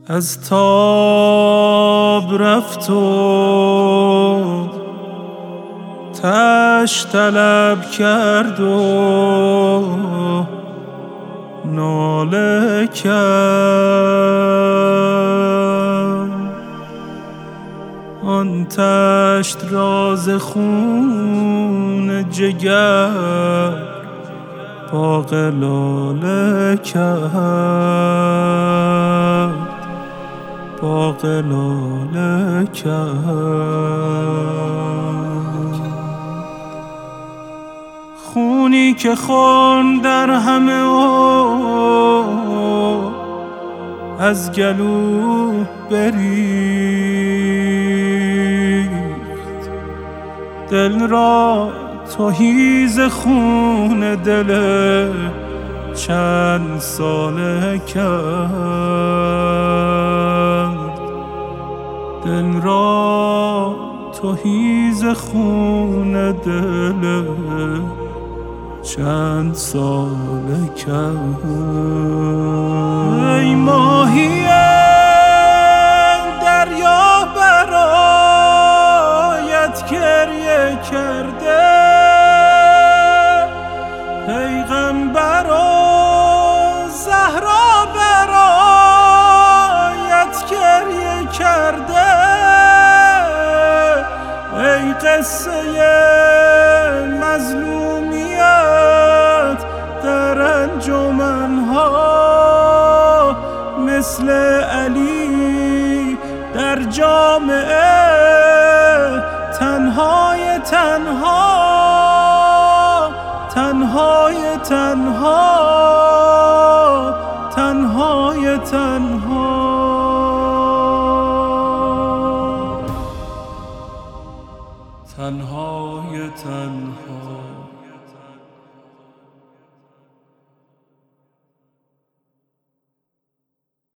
از تاب رفت و تش طلب کرد و ناله کرد. آن تشت راز خون جگر باغ لاله کرد، باغ لاله کرد. خونی که خون در همه از گلو بریخت، دل را تهی ز خون دل چند ساله کرد. دل را تهی ز خون دل چند ساله کرد. ای ماهی دریا برایت گریه کرده، پیغمبر و زهرا برایت گریه کرده. ای قصه مظلومیت در انجمنها، مثل علی در جامعه تنهای تنها، تنهای تنها، تنهای تنها، تنهای تنها.